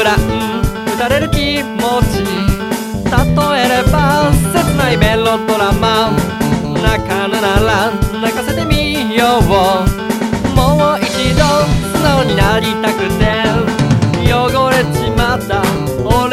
ブラン打たれる気持ち例えれば切ないメロドラマ泣かぬなら泣かせてみようもう一度素直になりたくて汚れちまった俺